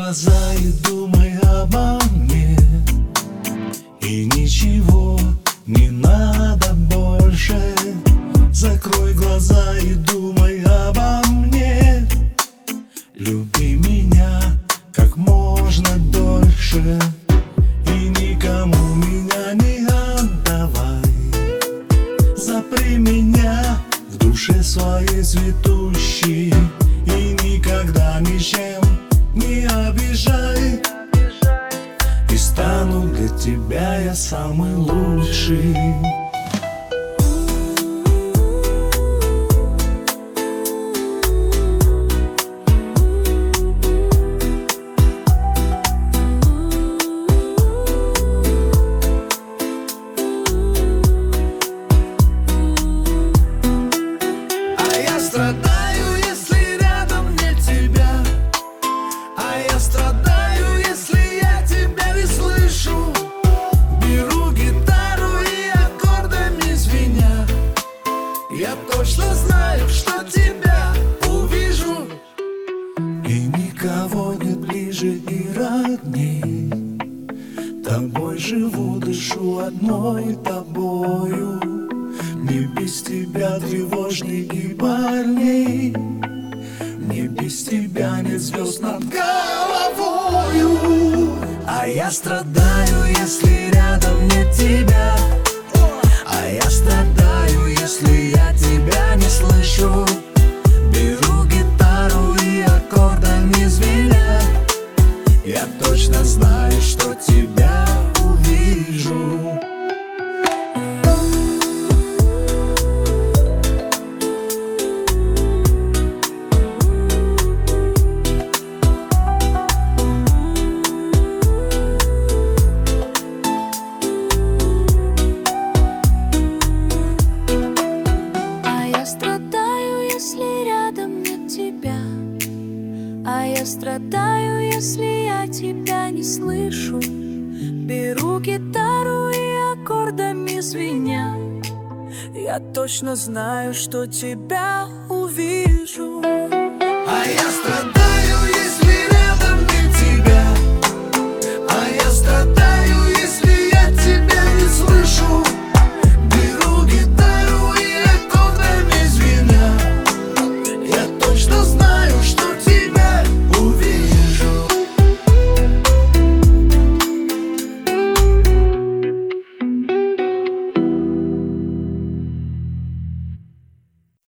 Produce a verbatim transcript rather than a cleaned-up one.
глаза и думай обо мне, и ничего не надо больше. Закрой глаза и думай обо мне. Люби меня как можно дольше, и никому меня не отдавай. Запри меня в душе своей цветущей, и никогда ничем не обижай. И стану для тебя я самый лучший. Страдаю, если рядом нет тебя, а я страдаю, если я тебя не слышу. Беру гитару и аккордами звеня, я точно знаю, что тебя увижу. И никого нет ближе и родней. Тобой живу, дышу одной тобою. Мне без тебя тревожней и больней. Мне без тебя нет звезд над головою. А я страдаю, если рядом нет тебя, а я страдаю, если я тебя не слышу. Беру гитару и аккордами звеня, я точно знаю, что тебя увижу. А я страдаю, если я тебя не слышу. Беру гитару и аккордами звеня, я точно знаю, что тебя увижу. А я страдаю.